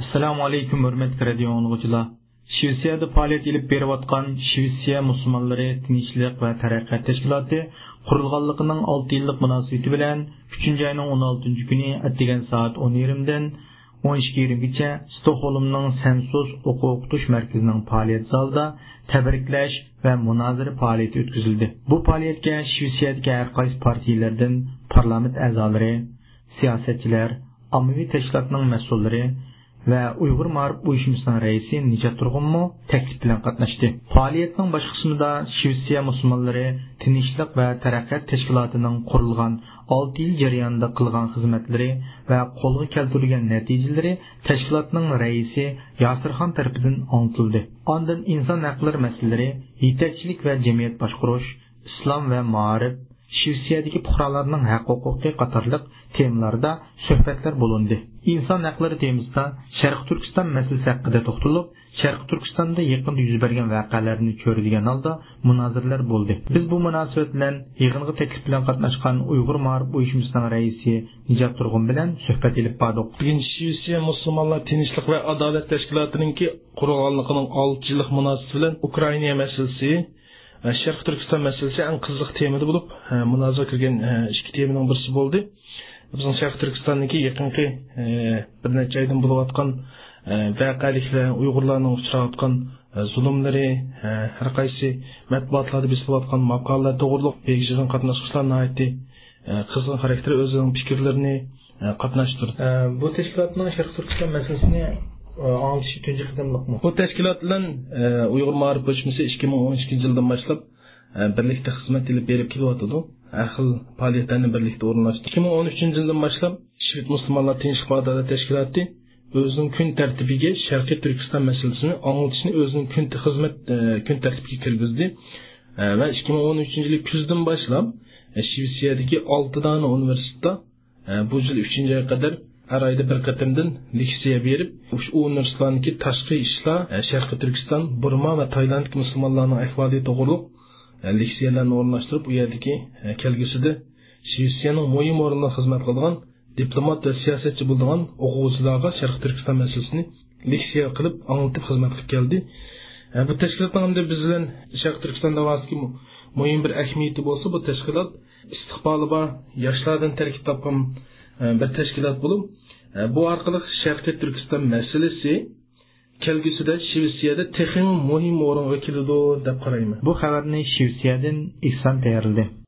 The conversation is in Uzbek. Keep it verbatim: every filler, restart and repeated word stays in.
Assalamu alaykum hörmetli radio dinləyicilər. Şvetsiyada fəaliyyət edib beriyotqan Şvetsiya Müslümanları Tinchlik və Tərəqqiyat Təşkilatı qurulğanlığının olti illik münasibəti bilan üçüncü ayının on altıncı günü atdigan saat on yirmidən on ikki yirmigacha Stokholmning Sensus o'quv-o'qitish markazining fəaliyyət zalida təbriklash və munozara fəaliyyəti o'tkazildi. Bu fəaliyyətə Şvetsiyadagi har qaysi partiyalardan parlament a'zolari, siyosatchilar, ommaviy tashkilotning mas'ullari ve Uyghur Ma'rif uyushmasining raisi Nijat Turg'unmu taklif bilan qatnashdi. Faoliyatning bosh qismida Shvetsiya musulmonlari Tinchlik va Taraqqiyot tashkilotining qurilgan olti yil jarayonida qilgan xizmatlari va qo'lga keltirilgan natijalari tashkilotning raisi Yasirxon tarafidan antildi. Ondan inson haqlari masalalari, yetakchilik va jamiyat boshqarish, islom va ma'rif, Shvetsiyadagi fuqarolarning haq-huquqi qatorliq temalarda suhbatlar bo'lindi. İnsan haqlari temasida Sharq Turkiston masalasi haqida to'xtalib, Sharq Turkistonda yaqinda yuz bergan voqealarni ko'radigan holda munozaralar bo'ldi. Biz bu munosabat bilan yig'inga taklif bilan qatnashgan Uyg'ur Ma'rif uyushmasining raisi Nijat Turg'un bilan suhbat olib bordik. Bugun Shvetsiya Musulmonlar Tinchlik va adolat tashkilotininki qurulganligining olti yillik munosabati bilan Ukraina masalasi, Sharq Turkiston masalasi eng qiziq temada bo'lib, munozara qilgan ikki temaning birisi bo'ldi. Bizning Sharq Turkistondagi yaqinqi bir necha oydan bo'layotgan voqealiklar, Uyg'urlarning uchrayotgan zulmlari, har qaysi matbuotlarda besilayotgan maqolalar to'g'riliq belgilangan qatnashchilarning aytdi qizg'in xarakteri o'zining fikrlarini qatnashtirdi. Bu tashkilotning Sharq Turkiston masalasini anglishi tunji qadamliqmi? Bu tashkilot bilan Uyg'ur Ma'rif uyushmasi ikki ming o'n ikkinchi yildan boshlab birlikda xizmat qilib berib kelyapti. Ahil fəaliyyətlərini birlikdə orunlaşdı. ikki ming o'n uchinchi yıldan başlap Şvets Müslümanlar Tinchlik və Adalet Təşkilatı özünün gün tərtibiga Sharqiy Turkiston masalasini anlatışını özünün gün xizmat gün tərtibiga kirgizdi və ikki ming o'n uchinchi yil kuzdan başlap Shvetsiyadagi olti dana universitetda bu yil uchinchi oy qadar har oyda bir qatimdan leksiya berib, shu universitetlarniki tashqi ishlar, Sharqiy Turkiston, Burma va Tayland musulmonlarining ahvoli to'g'riliq leksiyalarni o'rnashtirib, u yerdagi kelgusida Shvetsiyaning muhim o'rinda xizmat qilgan diplomat va siyosatchi bo'lgan o'quvchilarga Sharq Turkiston masalasini leksiya qilib, anlatib xizmat qilib keldi. Bu tashkilotning ham biz bilan Sharq Turkiston davosida muhim bir ahamiyati bo'lsa, bu tashkilot istiqboli bor yoshlardan tarkib topgan bir tashkilot bo'lib, bu orqali Sharqiy Turkiston masalasi kelgusida Shvetsiyada texnik muhim o'ringa keladi deb qarayman. Bu xabarni Shvetsiyadan Ihson tayyorladi.